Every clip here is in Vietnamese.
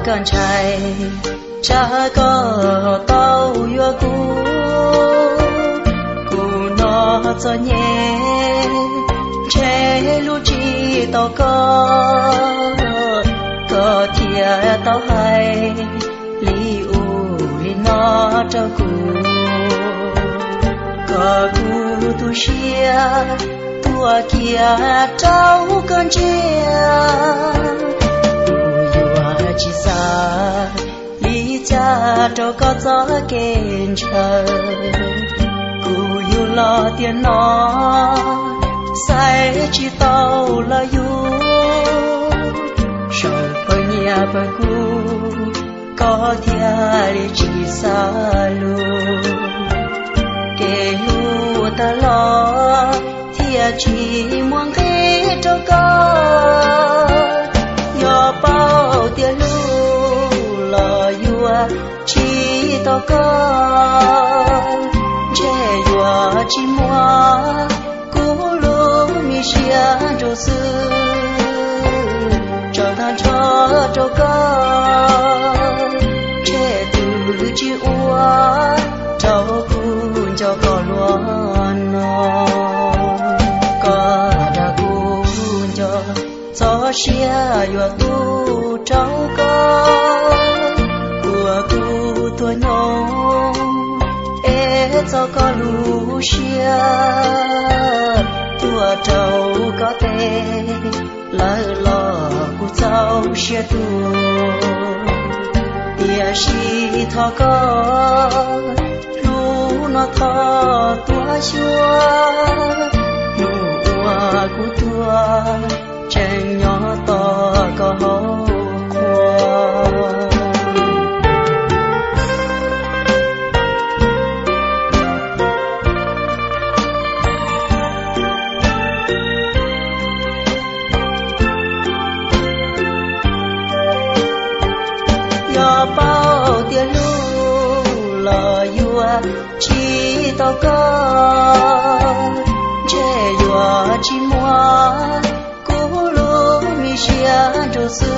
con trai cha có tao yêu cu nó cho nhẹ che lu chi tao có thiệt tao hay li u li nó cho cu có cu tu xia tua kia trao con chia chỉ xa lý cha cho có gió kên chờ cụ yêu lo tiền nó sai chỉ tao là yêu sợ bao nhà bao cụ có thiệt chỉ xa luôn kể lu ta lo thiệt chỉ muốn thế cho con yo bao tiền lu lo yua chỉ to con che yua chỉ mua cú lu mi xia cho sư cho ta cho con che từ chỉ ua cho cuốn cho con luôn nó có đã cuốn cho gió xia yo tu trâu con của cu tua nhông ê cho con lu xia tua trâu có thể lỡ lò cu trâu xia tu tia xì thọ con lu nó thọ tua xua lu ua cu tua chân nhỏ to có hậu khoa yo bao tiền lu lo yua chỉ to con che yua chỉ mua cho sư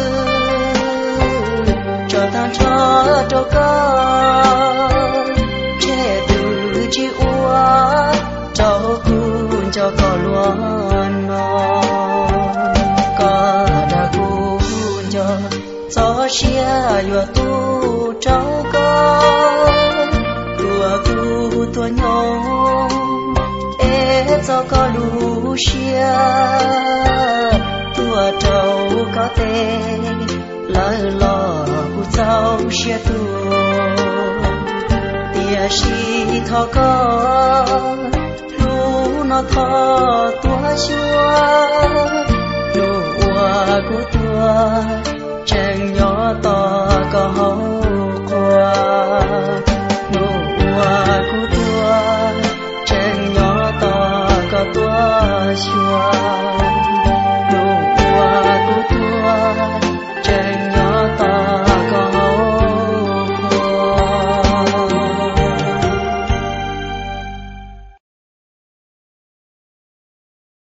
cho ta cho con che từ chỉ ua cho cuốn cho con luôn nó có đã cuốn cho gió xia yo tu cho con tua tua nhông ê cho con lu xia tua trâu có thể lỡ lò cu trâu xia tu tia xì thọ con lu nó thọ tua xua lu ua cu tua